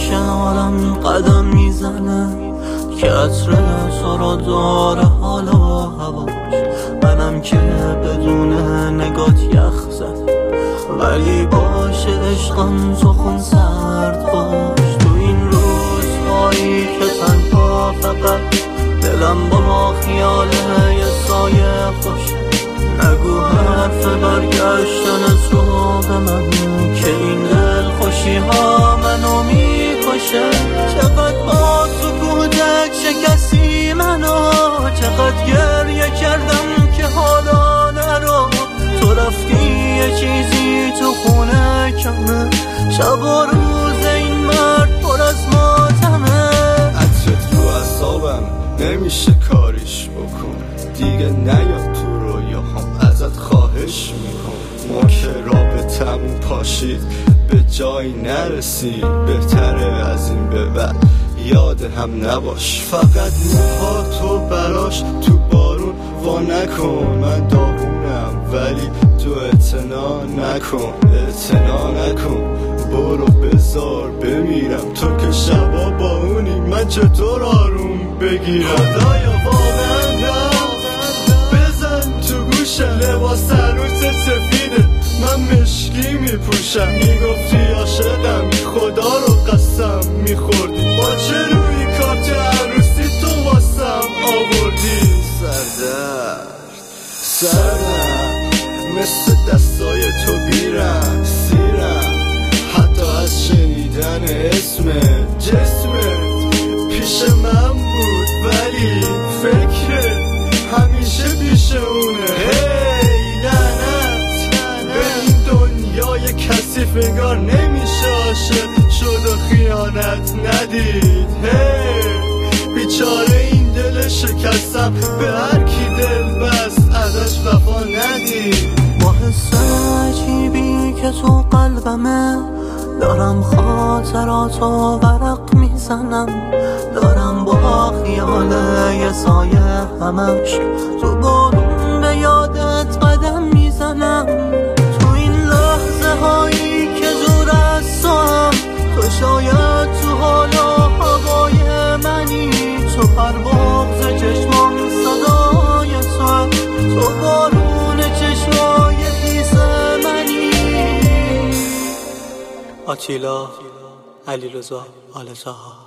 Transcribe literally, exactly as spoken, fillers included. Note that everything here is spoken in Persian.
کنارم قدم میزنه که عطر تو را داره حالا و هواش. منم که بدون نگات یخ زد، ولی باشه عشقم تو خون سرد باش. تو این روزهایی که تنها فقط دلم با خیال یه سایه خوش، نگو حرف برگشتن تو به من که این دل خوشی ها منو میکشه. چقدر با سکوتت شکستی منو، چقدر گریه کردم که حالا نرو. تو رفتی یه چیزی تو خونه کمه، شب و روز این مرد پر از ماتمه. عطرت رو اعصابم نمیشه کاریش بکن، دیگه نیاد تو رویاهام ازت خواهش میکن. ما که رابطمون پاشید به جایی نرسید، بهتره از این به بعد یاد هم نباش. فقط موها تو براش تو بارون وا نکن. من داغونم ولی تو اعتنا نکن، اعتنا نکن. برو بذار بمیرم، تو که شبا با اونی من چطور آروم بگیرم. خدایا واقعا بزن تو گوشم، لباس عروس سفیده من مشکی میپوشم. میگفتی عاشقم، خدا رو قسم میخوردی، با چه روی کارت عروسی تو واسم آوردی. سردرد سردم مثل دستای تو بیرم سیرم، حتی از شنیدن اسم جسمت پیش من بود، ولی فکر همیشه پیش اونه. هی لعنت به این دنیای کثیف، انگار نمیشه عاشق شد و خیانت ندید. هی بیچاره این دل شکستم، به هر کی دل بست ازش وفا ندید. با حس عجیبی که تو قلبمه دارم خاطراتو ورق میزنم، دارم با خیال یه سایه همش تو بارون به یادت قدم میزنم. تو این لحظه هایی که دور از تو هم، تو شاید تو حالا هوای منی. تو هر بغض چشمام صدای تو، تو بارون چشمای خیس منی. آتیلا علیرضا آل‌طاها.